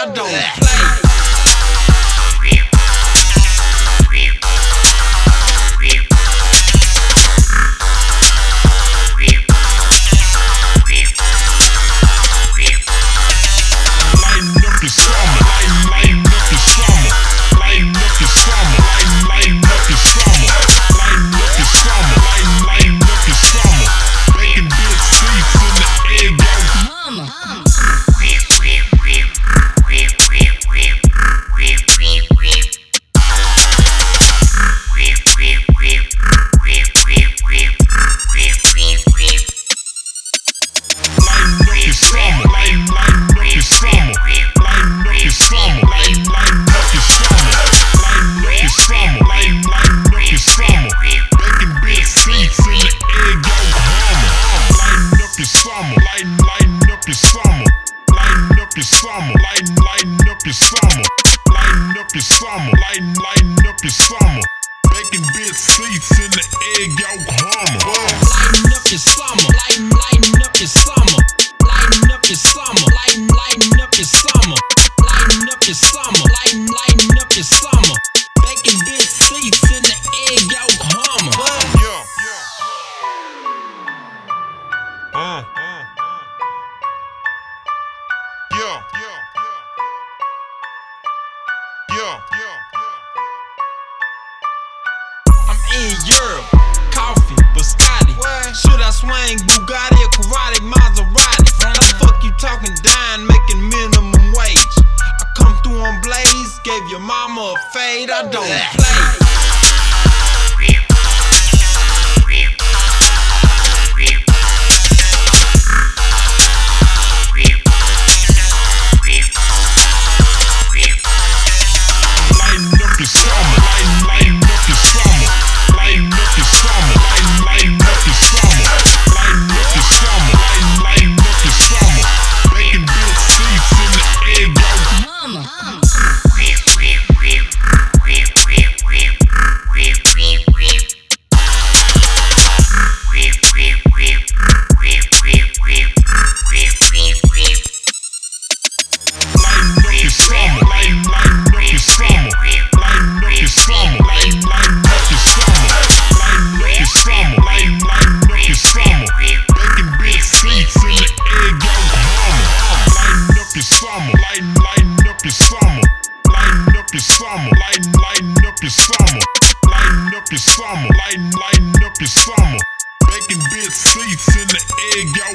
I don't play. Lighten up your summer. Bacon bit seats in the egg yolk Hummer. Lighten up your summer. Lighten up your summer. Lighten up your summer. Lighten up your summer. Lighten up your summer. Lighten up your summer. Bacon bit seats in the egg yolk Hummer. Yeah. I'm in Europe, coffee, biscotti. Should I swing Bugatti or karate Maserati? The fuck you talking down, making minimum wage? I come through on Blaze, gave your mama a fade. I don't play. Lighten up your summer. Bacon bit seats in the egg yolk